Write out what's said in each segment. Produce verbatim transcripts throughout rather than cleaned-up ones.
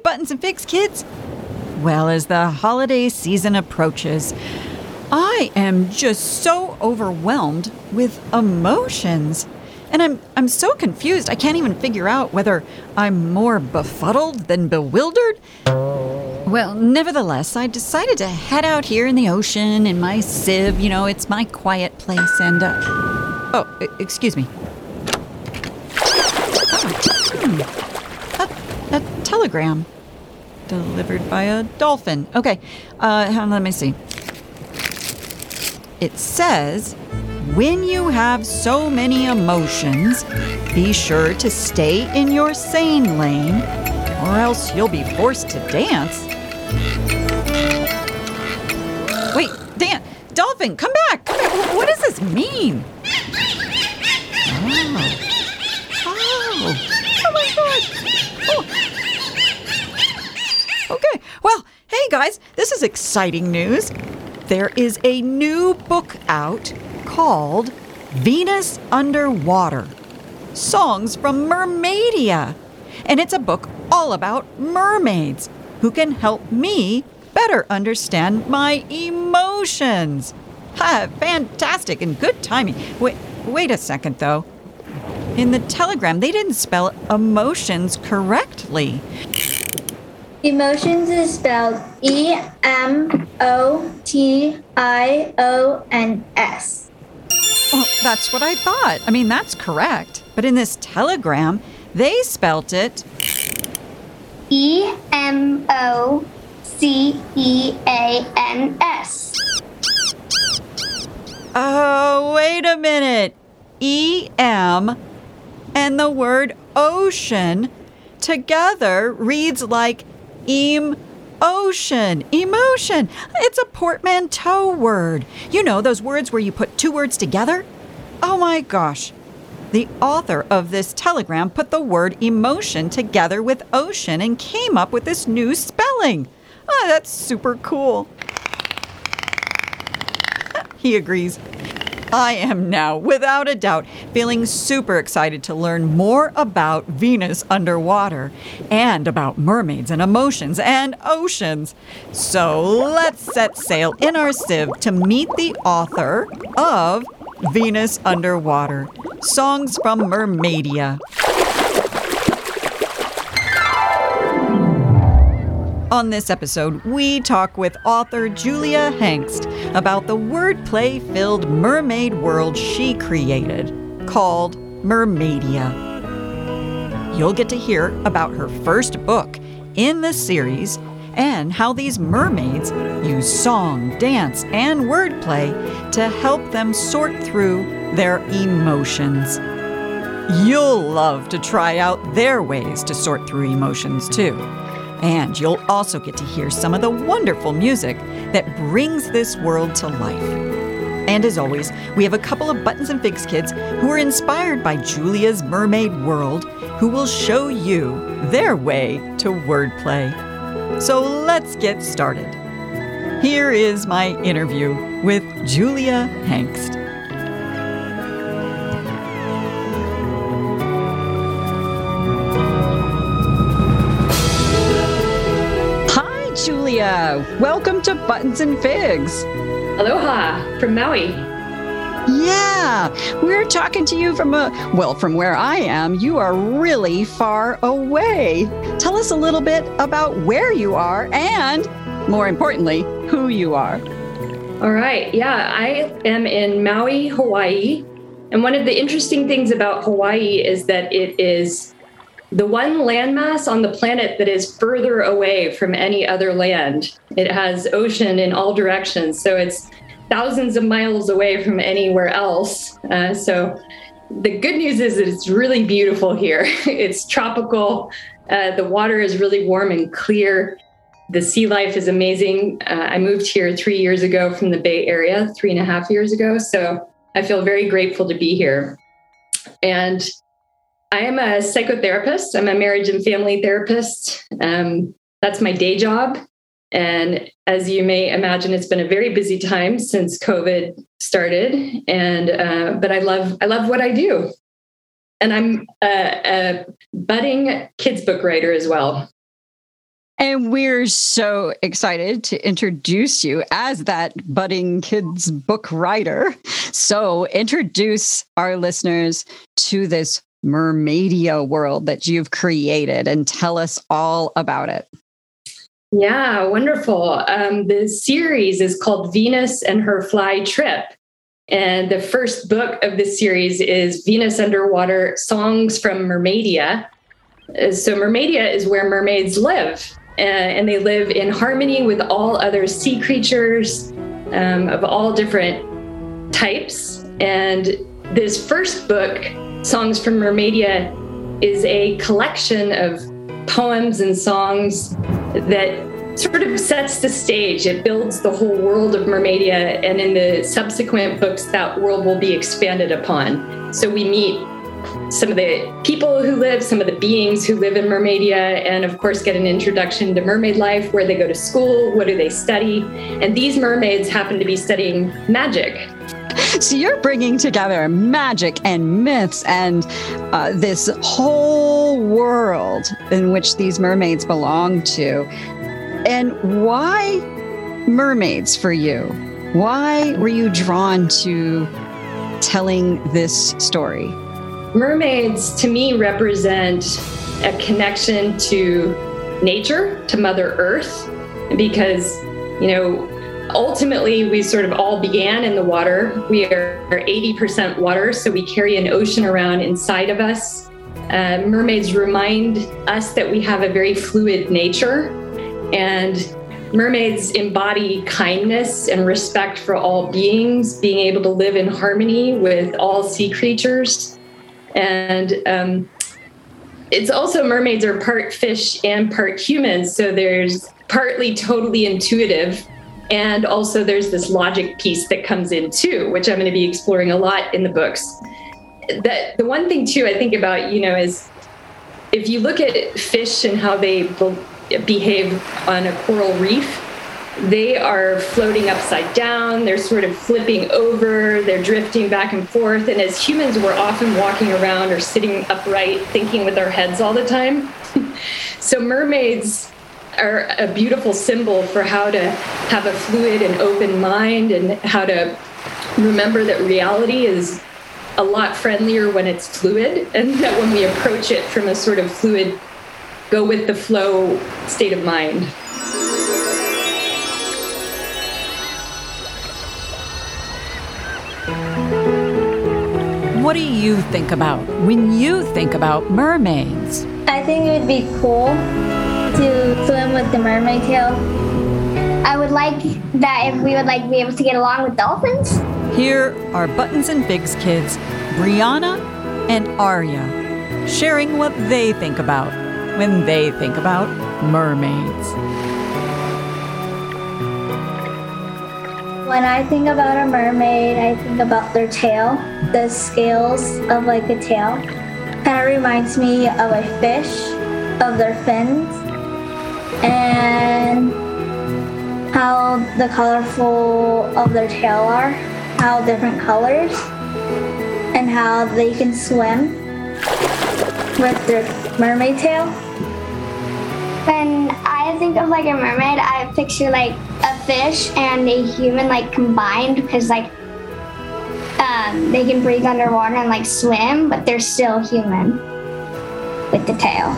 Buttons and Figs, kids? Well, as the holiday season approaches, I am just so overwhelmed with emotions. And I'm I'm so confused, I can't even figure out whether I'm more befuddled than bewildered. Well, nevertheless, I decided to head out here in the ocean in my sieve. You know, it's my quiet place, and, uh... Oh, e- excuse me. Oh, hmm. a, a telegram. Delivered by a dolphin. Okay, uh, let me see. It says, when you have so many emotions, be sure to stay in your sane lane, or else you'll be forced to dance. Wait, Dan, dolphin, come back! Come back. What does this mean? Oh. Oh. Oh my God. Oh. Okay, well, hey guys, this is exciting news. There is a new book out called Venus Underwater, Songs from Mermaidia. And it's a book all about mermaids who can help me better understand my emotions. Ha, fantastic and good timing. Wait, wait a second, though. In the telegram, they didn't spell emotions correctly. Emotions is spelled E M O T I O N S. Well, that's what I thought. I mean, that's correct. But in this telegram, they spelt it E M O C E A N S. Oh, wait a minute. E M and the word ocean together reads like em-ocean, emotion. It's a portmanteau word. You know, those words where you put two words together? Oh my gosh. The author of this telegram put the word emotion together with ocean and came up with this new spelling. Oh, that's super cool. He agrees. I am now, without a doubt, feeling super excited to learn more about Venus underwater and about mermaids and emotions and oceans. So let's set sail in our sieve to meet the author of Venus Underwater, Songs from Mermaidia. On this episode, we talk with author Julia Hengst about the wordplay-filled mermaid world she created, called Mermaidia. You'll get to hear about her first book in the series and how these mermaids use song, dance, and wordplay to help them sort through their emotions. You'll love to try out their ways to sort through emotions, too. And you'll also get to hear some of the wonderful music that brings this world to life. And as always, we have a couple of Buttons and Figs kids who are inspired by Julia's mermaid world who will show you their way to wordplay. So let's get started. Here is my interview with Julia Hengst. Julia, welcome to Buttons and Figs. Aloha from Maui. Yeah, we're talking to you from a, well, from where I am, you are really far away. Tell us a little bit about where you are and, more importantly, who you are. All right. Yeah, I am in Maui, Hawaii. And one of the interesting things about Hawaii is that it is the one landmass on the planet that is further away from any other land. It has ocean in all directions, so it's thousands of miles away from anywhere else. Uh, so the good news is that it's really beautiful here. It's tropical. Uh, the water is really warm and clear. The sea life is amazing. Uh, I moved here three years ago from the Bay Area, three and a half years ago. So I feel very grateful to be here. And I am a psychotherapist. I'm a marriage and family therapist. Um, that's my day job. And as you may imagine, it's been a very busy time since COVID started. And uh, but I love I love what I do. And I'm a, a budding kids book writer as well. And we're so excited to introduce you as that budding kids book writer. So introduce our listeners to this Mermaidia world that you've created and tell us all about it. Yeah, wonderful. Um, the series is called Venus and Her Fly Trip. And the first book of this series is Venus Underwater Songs from Mermaidia. Uh, So Mermaidia is where mermaids live, uh, and they live in harmony with all other sea creatures um, of all different types. And this first book, Songs from Mermaidia, is a collection of poems and songs that sort of sets the stage. It builds the whole world of Mermaidia, and in the subsequent books, that world will be expanded upon. So we meet some of the people who live, some of the beings who live in Mermaidia, and of course get an introduction to mermaid life, where they go to school, what do they study. And these mermaids happen to be studying magic. So you're bringing together magic and myths and uh, this whole world in which these mermaids belong to. And why mermaids for you? Why were you drawn to telling this story? Mermaids, to me, represent a connection to nature, to Mother Earth, because, you know, ultimately we sort of all began in the water. We are eighty percent water, so we carry an ocean around inside of us. Uh, mermaids remind us that we have a very fluid nature, and mermaids embody kindness and respect for all beings, being able to live in harmony with all sea creatures. And um, it's also, mermaids are part fish and part human. So there's partly totally intuitive, and also there's this logic piece that comes in too, which I'm going to be exploring a lot in the books. That the one thing too I think about, you know, is if you look at fish and how they be- behave on a coral reef, they are floating upside down, they're sort of flipping over, they're drifting back and forth. And as humans, we're often walking around or sitting upright, thinking with our heads all the time. So mermaids are a beautiful symbol for how to have a fluid and open mind, and how to remember that reality is a lot friendlier when it's fluid, and that when we approach it from a sort of fluid, go with the flow state of mind. What do you think about when you think about mermaids? I think it would be cool to swim with the mermaid tail. I would like that if we would like be able to get along with dolphins. Here are Buttons and Bigs kids, Brianna and Arya, sharing what they think about when they think about mermaids. When I think about a mermaid, I think about their tail, the scales of like a tail. Kind of reminds me of a fish, of their fins, and how the colorful of their tail are, how different colors, and how they can swim with their mermaid tail. When I think of like a mermaid, I picture like a fish and a human like combined, because like um, they can breathe underwater and like swim, but they're still human with the tail.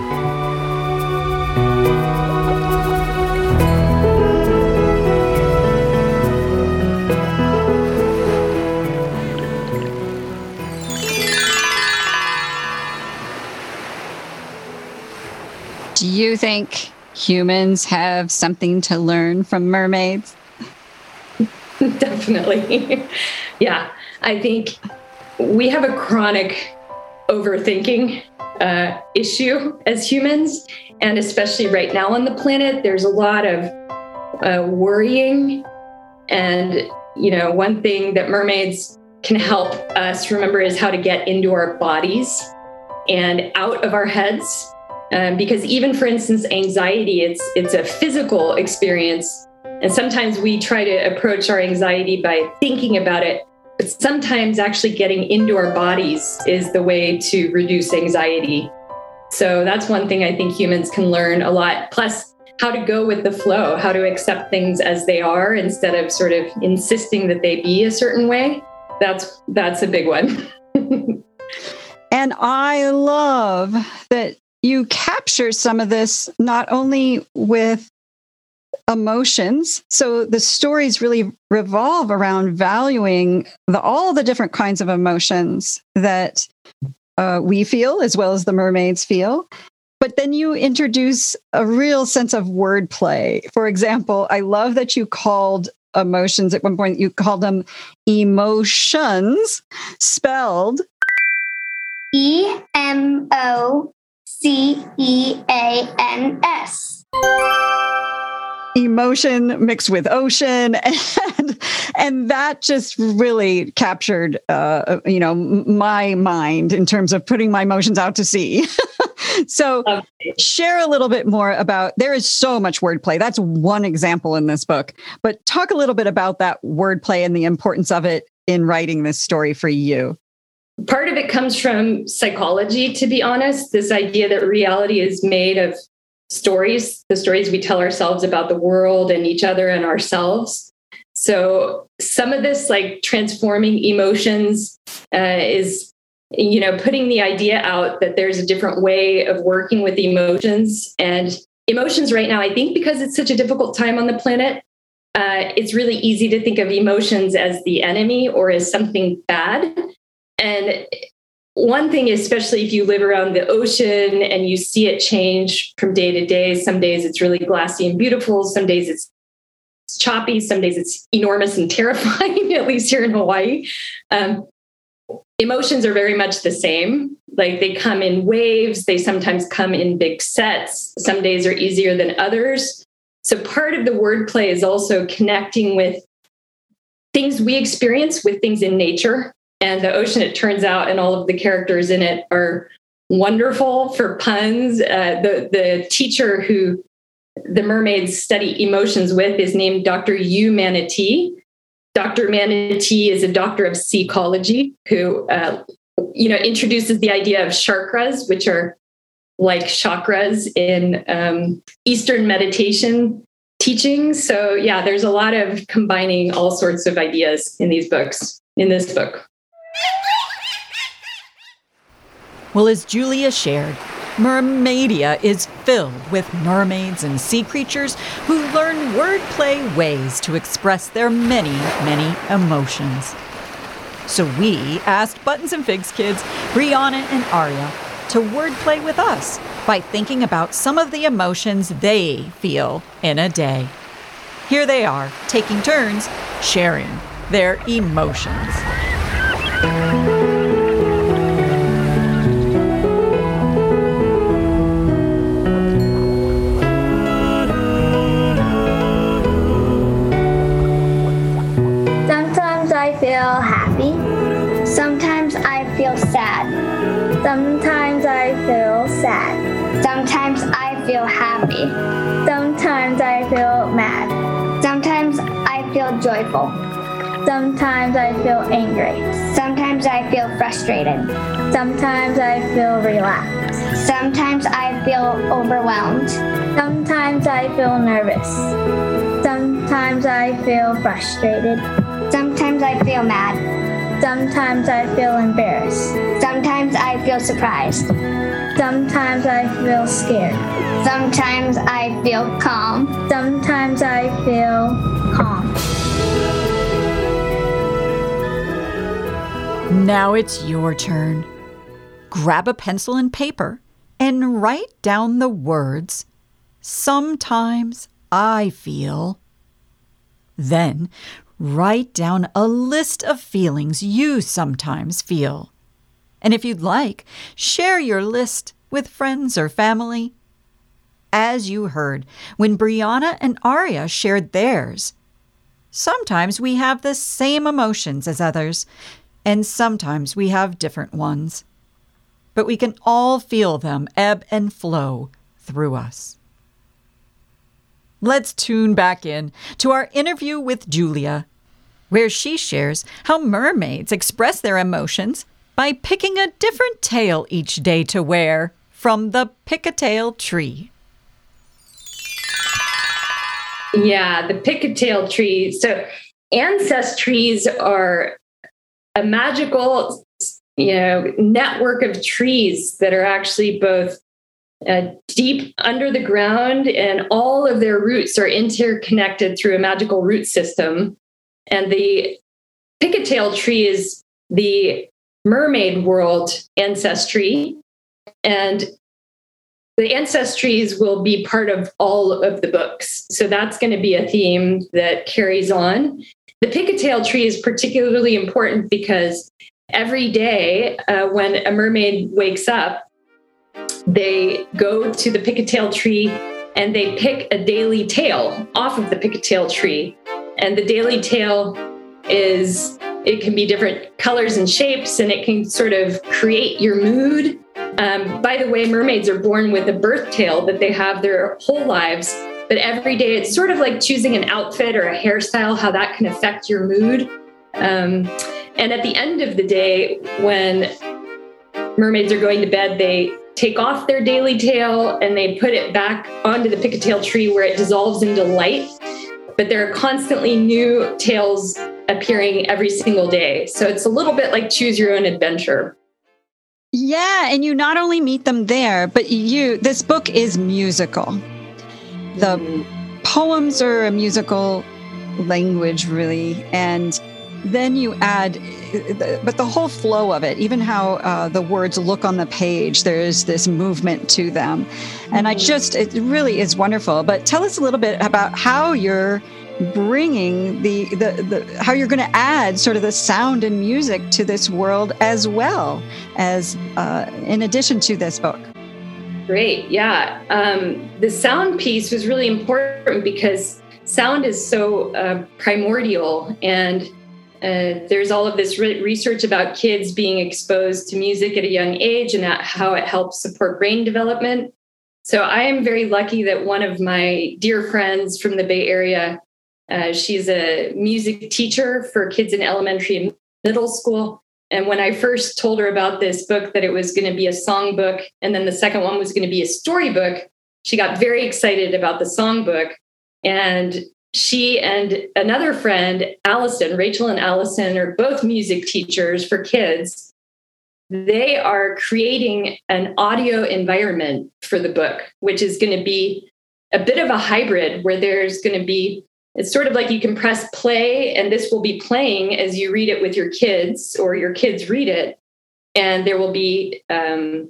Do you think humans have something to learn from mermaids? Definitely. Yeah. I think we have a chronic overthinking uh, issue as humans. And especially right now on the planet, there's a lot of uh, worrying. And, you know, one thing that mermaids can help us remember is how to get into our bodies and out of our heads. Um, because even, for instance, anxiety, it's it's a physical experience. And sometimes we try to approach our anxiety by thinking about it. But sometimes actually getting into our bodies is the way to reduce anxiety. So that's one thing I think humans can learn a lot. Plus, how to go with the flow, how to accept things as they are instead of sort of insisting that they be a certain way. That's that's a big one. And I love that you capture some of this not only with emotions. So the stories really revolve around valuing the, all the different kinds of emotions that uh, we feel as well as the mermaids feel. But then you introduce a real sense of wordplay. For example, I love that you called emotions, at one point you called them emotions, spelled E M O C E A N S. Emotion mixed with ocean, and and that just really captured, uh, you know, my mind in terms of putting my emotions out to sea. So, okay. Share a little bit more about. There is so much wordplay. That's one example in this book, but talk a little bit about that wordplay and the importance of it in writing this story for you. Part of it comes from psychology, to be honest. This idea that reality is made of stories, the stories we tell ourselves about the world and each other and ourselves. So some of this, like transforming emotions, uh, is, you know, putting the idea out that there's a different way of working with emotions. And emotions right now, I think because it's such a difficult time on the planet, uh, it's really easy to think of emotions as the enemy or as something bad. And one thing, especially if you live around the ocean and you see it change from day to day, some days it's really glassy and beautiful. Some days it's choppy. Some days it's enormous and terrifying, at least here in Hawaii. Um, emotions are very much the same. Like they come in waves. They sometimes come in big sets. Some days are easier than others. So part of the wordplay is also connecting with things we experience with things in nature. And the ocean, it turns out, and all of the characters in it are wonderful for puns. Uh, the, the teacher who the mermaids study emotions with is named Doctor Yu Manatee. Doctor Manatee is a doctor of seacology who, uh, you know, introduces the idea of chakras, which are like chakras in um, Eastern meditation teachings. So yeah, there's a lot of combining all sorts of ideas in these books, in this book. Well, as Julia shared, Mermaidia is filled with mermaids and sea creatures who learn wordplay ways to express their many, many emotions. So we asked Buttons and Figs kids, Brianna and Aria, to wordplay with us by thinking about some of the emotions they feel in a day. Here they are, taking turns, sharing their emotions. Sometimes I feel happy. Sometimes I feel sad. Sometimes I feel sad. Sometimes I feel happy. Sometimes I feel mad. Sometimes I feel joyful. Sometimes I feel angry. Sometimes I feel frustrated. Sometimes I feel relaxed. Sometimes I feel overwhelmed. Sometimes I feel nervous. Sometimes I feel frustrated. Sometimes I feel mad. Sometimes I feel embarrassed. Sometimes I feel surprised. Sometimes I feel scared. Sometimes I feel calm. Sometimes I feel calm. Now it's your turn. Grab a pencil and paper and write down the words, "Sometimes I feel." Then write down a list of feelings you sometimes feel. And if you'd like, share your list with friends or family. As you heard, when Brianna and Aria shared theirs, sometimes we have the same emotions as others, and sometimes we have different ones. But we can all feel them ebb and flow through us. Let's tune back in to our interview with Julia, where she shares how mermaids express their emotions by picking a different tail each day to wear from the Pick-a-Tail tree. Yeah, the pigtail tree. So ancestries are a magical, you know, network of trees that are actually both uh, deep under the ground, and all of their roots are interconnected through a magical root system. And the pigtail tree is the mermaid world ancestry, and the ancestries will be part of all of the books. So that's going to be a theme that carries on. The pigtail tree is particularly important because every day uh, when a mermaid wakes up, they go to the pigtail tree and they pick a daily tale off of the pigtail tree. And the daily tale is, it can be different colors and shapes, and it can sort of create your mood. Um, by the way, mermaids are born with a birth tale that they have their whole lives, but every day it's sort of like choosing an outfit or a hairstyle, how that can affect your mood. Um, and at the end of the day, when mermaids are going to bed, they take off their daily tale and they put it back onto the pigtail tree where it dissolves into light. But there are constantly new tales appearing every single day. So it's a little bit like choose your own adventure. Yeah, and you not only meet them there, but you, this book is musical. The mm-hmm. poems are a musical language, really, and then you add, but the whole flow of it, even how uh, the words look on the page, there's this movement to them. And mm-hmm. I just, it really is wonderful. But tell us a little bit about how you're bringing the, the, the how you're going to add sort of the sound and music to this world as well as uh, in addition to this book. Great. Yeah. Um, the sound piece was really important because sound is so uh, primordial, and uh, there's all of this re- research about kids being exposed to music at a young age and how it helps support brain development. So I am very lucky that one of my dear friends from the Bay Area, Uh, she's a music teacher for kids in elementary and middle school. And when I first told her about this book, that it was going to be a songbook, and then the second one was going to be a storybook, she got very excited about the songbook. And she and another friend, Allison, Rachel and Allison, are both music teachers for kids. They are creating an audio environment for the book, which is going to be a bit of a hybrid where there's going to be, it's sort of like you can press play and this will be playing as you read it with your kids or your kids read it. And there will be um,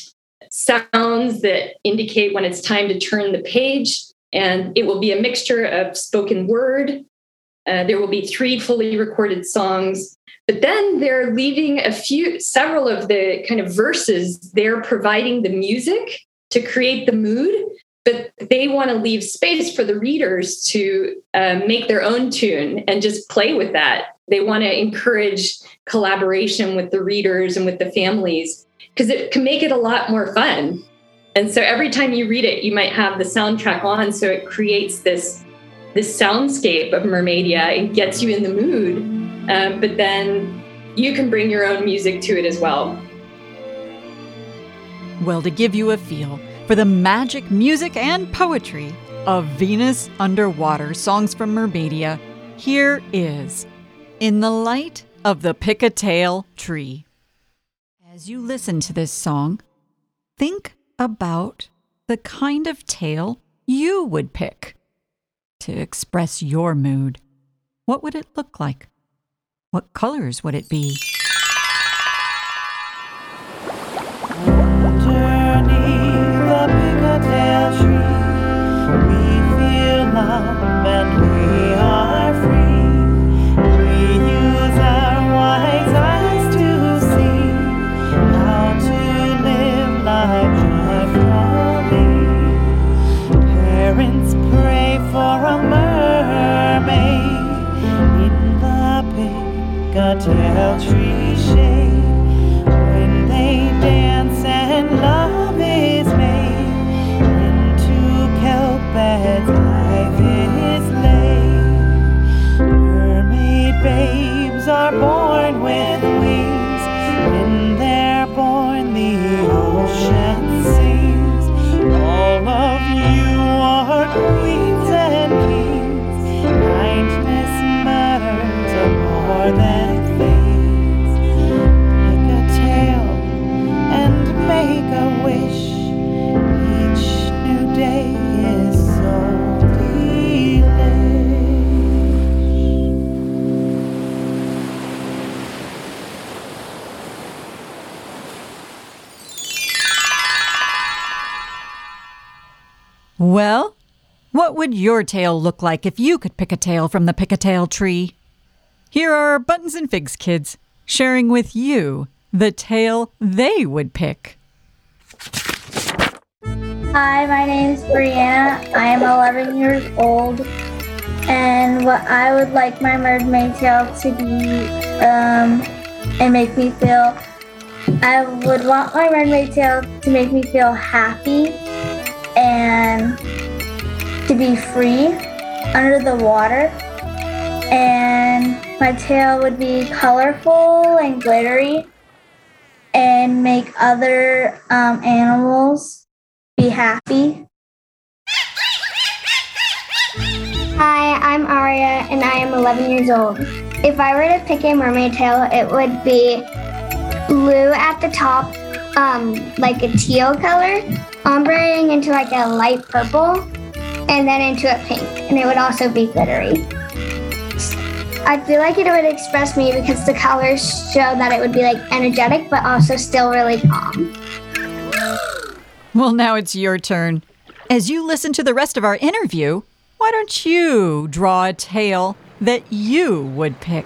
sounds that indicate when it's time to turn the page. And it will be a mixture of spoken word. Uh, there will be three fully recorded songs. But then they're leaving a few, several of the kind of verses. They're providing the music to create the mood. But they want to leave space for the readers to uh, make their own tune and just play with that. They want to encourage collaboration with the readers and with the families because it can make it a lot more fun. And so every time you read it, you might have the soundtrack on. So it creates this, this soundscape of Mermaidia. It gets you in the mood. Um, but then you can bring your own music to it as well. Well, to give you a feel for the magic, music, and poetry of Venus Underwater, Songs from Mermaidia, here is In the Light of the Pigtail Tree. As you listen to this song, think about the kind of tale you would pick to express your mood. What would it look like? What colors would it be? Pigtail tree, we feel love and we are free. We use our wise eyes to see how to live life joyfully. Parents pray for a mermaid in the pigtail tree. Well, what would your tail look like if you could pick a tail from the pick-a-tail tree? Here are Buttons and Figs kids sharing with you the tail they would pick. Hi, my name is Brianna. I am eleven years old. And what I would like my mermaid tail to be um, and make me feel, I would want my mermaid tail to make me feel happy and to be free under the water. And my tail would be colorful and glittery and make other um, animals be happy. Hi, I'm Aria, and I am eleven years old. If I were to pick a mermaid tail, it would be blue at the top, um, like a teal color, ombreing into like a light purple, and then into a pink, and it would also be glittery. I feel like it would express me because the colors show that it would be like energetic, but also still really calm. Well, now it's your turn. As you listen to the rest of our interview, why don't you draw a tail that you would pick?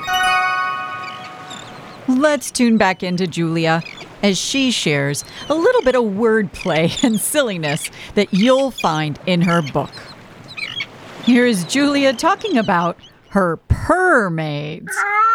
Let's tune back into Julia as she shares a little bit of wordplay and silliness that you'll find in her book. Here's Julia talking about her permaids.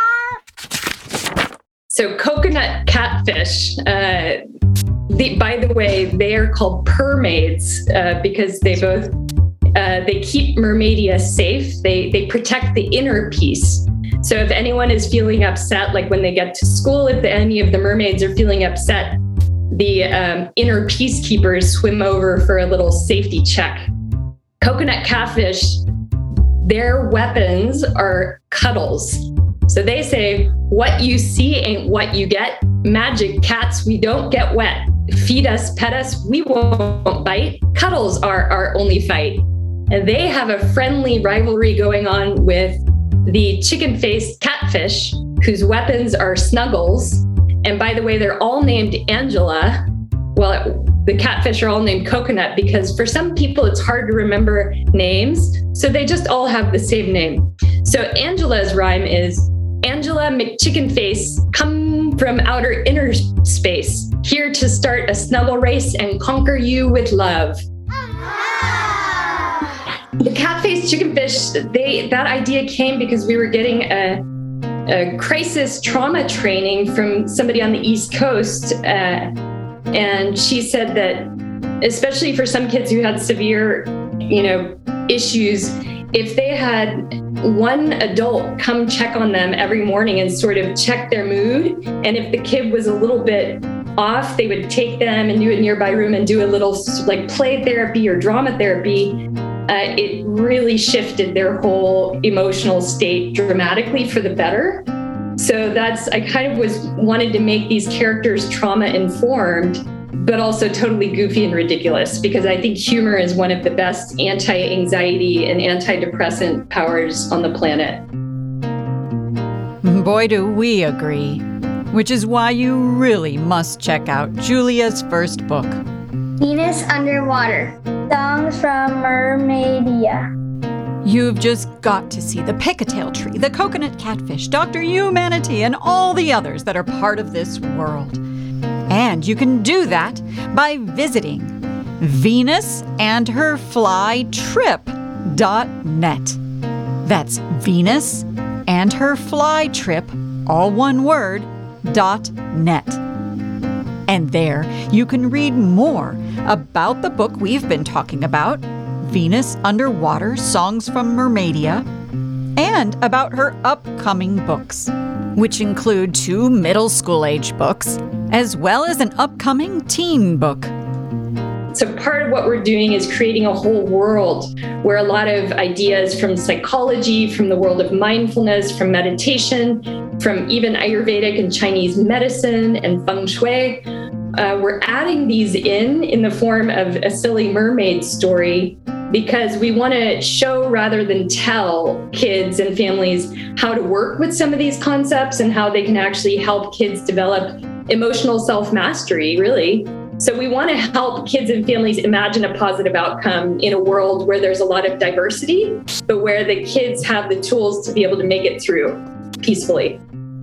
So coconut catfish, uh, the, by the way, they are called permaids uh, because they both Uh, they keep Mermaidia safe. They they protect the inner peace. So if anyone is feeling upset, like when they get to school, if the, any of the mermaids are feeling upset, the um, inner peacekeepers swim over for a little safety check. Coconut catfish, their weapons are cuddles. So they say, what you see ain't what you get. Magic cats, we don't get wet. Feed us, pet us, we won't bite. Cuddles are our only fight. And they have a friendly rivalry going on with the chicken-faced catfish, whose weapons are snuggles. And by the way, they're all named Angela. Well, the catfish are all named Coconut because for some people it's hard to remember names. So they just all have the same name. So Angela's rhyme is, Angela McChickenface, come from outer inner space, here to start a snuggle race and conquer you with love. The cat-faced chickenfish, they that idea came because we were getting a, a crisis trauma training from somebody on the East Coast. Uh, and she said that, especially for some kids who had severe, you know, issues, if they had one adult come check on them every morning and sort of check their mood, and if the kid was a little bit off, they would take them into a nearby room and do a little like play therapy or drama therapy. Uh, it really shifted their whole emotional state dramatically for the better. So that's, I kind of was wanted to make these characters trauma informed, but also totally goofy and ridiculous, because I think humor is one of the best anti-anxiety and antidepressant powers on the planet. Boy, do we agree. Which is why you really must check out Julia's first book, Venus Underwater. Songs from Mermaidia. You've just got to see the pick-a-tail tree, the coconut catfish, Doctor Humanity, and all the others that are part of this world. And you can do that by visiting venus and her fly trip dot net. That's Venus and her fly trip, all one word, dot net. And there you can read more about the book we've been talking about, Venus Underwater, Songs from Mermaidia, and about her upcoming books, which include two middle school age books, as well as an upcoming teen book. So part of what we're doing is creating a whole world where a lot of ideas from psychology, from the world of mindfulness, from meditation, from even Ayurvedic and Chinese medicine and feng shui, uh, we're adding these in in the form of a silly mermaid story, because we want to show rather than tell kids and families how to work with some of these concepts and how they can actually help kids develop emotional self-mastery, really, So we want to help kids and families imagine a positive outcome in a world where there's a lot of diversity, but where the kids have the tools to be able to make it through peacefully.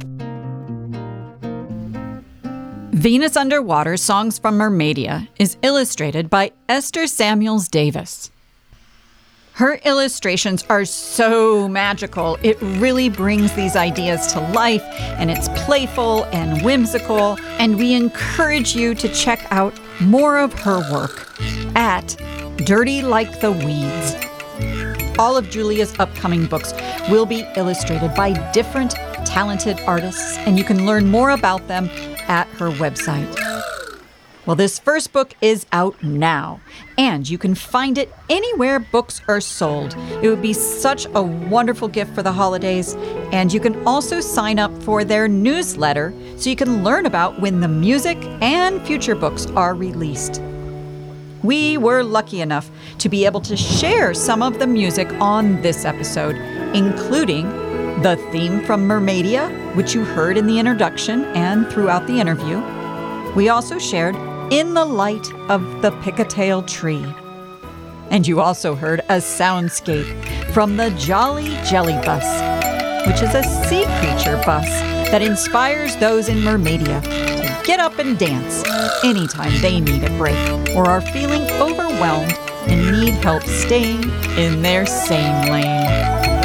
Venus Underwater Songs from Mermaidia is illustrated by Esther Samuels Davis. Her illustrations are so magical. It really brings these ideas to life, and it's playful and whimsical, and we encourage you to check out more of her work at Dirty Like the Weeds. All of Julia's upcoming books will be illustrated by different talented artists, and you can learn more about them at her website. Well, this first book is out now, and you can find it anywhere books are sold. It would be such a wonderful gift for the holidays, and you can also sign up for their newsletter so you can learn about when the music and future books are released. We were lucky enough to be able to share some of the music on this episode, including the theme from Mermaidia, which you heard in the introduction and throughout the interview. We also shared In the Light of the Picatail Tree. And you also heard a soundscape from the Jolly Jelly Bus, which is a sea creature bus that inspires those in Mermaidia to get up and dance anytime they need a break or are feeling overwhelmed and need help staying in their same lane.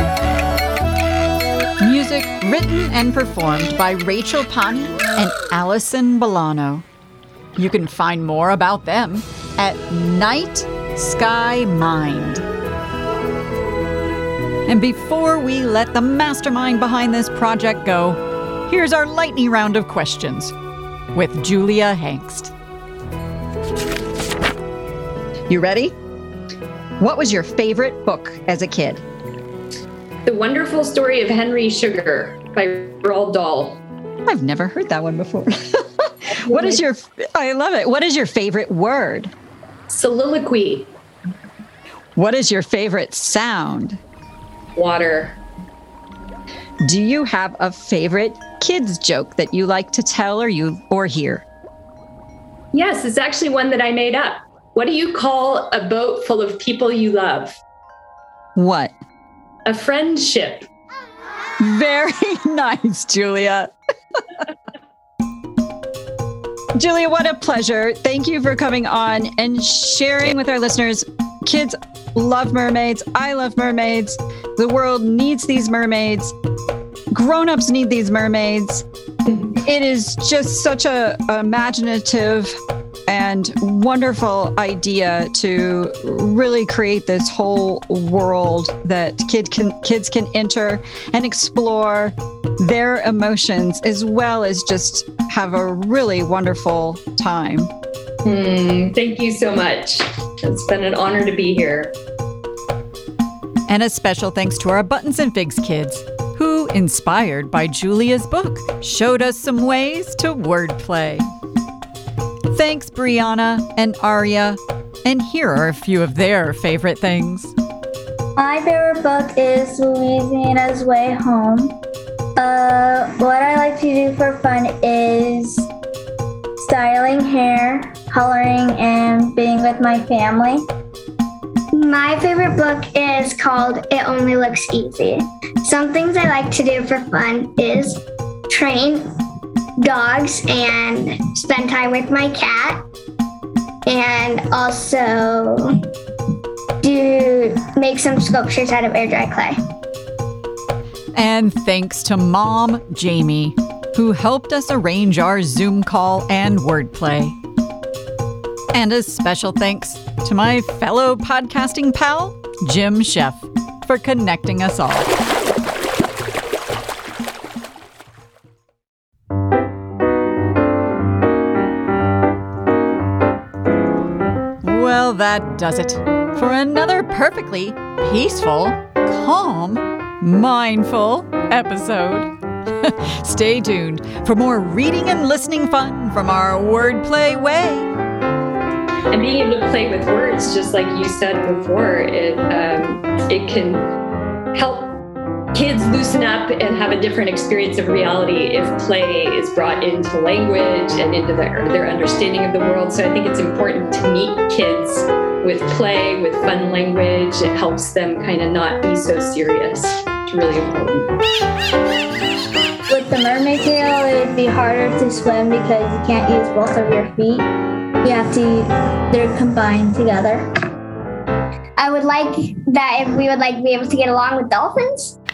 Music written and performed by Rachel Pani and Allison Bolano. You can find more about them at Night Sky Mind. And before we let the mastermind behind this project go, here's our lightning round of questions with Julia Hengst. You ready? What was your favorite book as a kid? The Wonderful Story of Henry Sugar by Roald Dahl. I've never heard that one before. What is your, I love it. What is your favorite word? Soliloquy. What is your favorite sound? Water. Do you have a favorite kids joke that you like to tell or you or hear? Yes, it's actually one that I made up. What do you call a boat full of people you love? What? A friendship. Very nice, Julia. Julia, what a pleasure. Thank you for coming on and sharing with our listeners. Kids love mermaids. I love mermaids. The world needs these mermaids. Grown-ups need these mermaids. It is just such a imaginative and wonderful idea to really create this whole world that kid can, kids can enter and explore their emotions as well as just have a really wonderful time. Mm, thank you so much. It's been an honor to be here. And a special thanks to our Buttons and Figs kids, who, inspired by Julia's book, showed us some ways to wordplay. Thanks, Brianna and Aria. And here are a few of their favorite things. My favorite book is Louisiana's Way Home. Uh, what I like to do for fun is styling hair, coloring, and being with my family. My favorite book is called It Only Looks Easy. Some things I like to do for fun is train dogs and spend time with my cat, and also do make some sculptures out of air dry clay. And thanks to Mom Jamie, who helped us arrange our Zoom call and wordplay. And a special thanks to my fellow podcasting pal, Jim Sheff, for connecting us all. Well, that does it for another perfectly peaceful, calm, mindful episode. Stay tuned for more reading and listening fun from our wordplay way. And being able to play with words, just like you said before, it um, it can help kids loosen up and have a different experience of reality if play is brought into language and into their, their understanding of the world. So I think it's important to meet kids with play, with fun language. It helps them kind of not be so serious. It's really important. With the mermaid tail, it would be harder to swim because you can't use both of your feet. You have to, they're combined together. I would like that if we would like be able to get along with dolphins.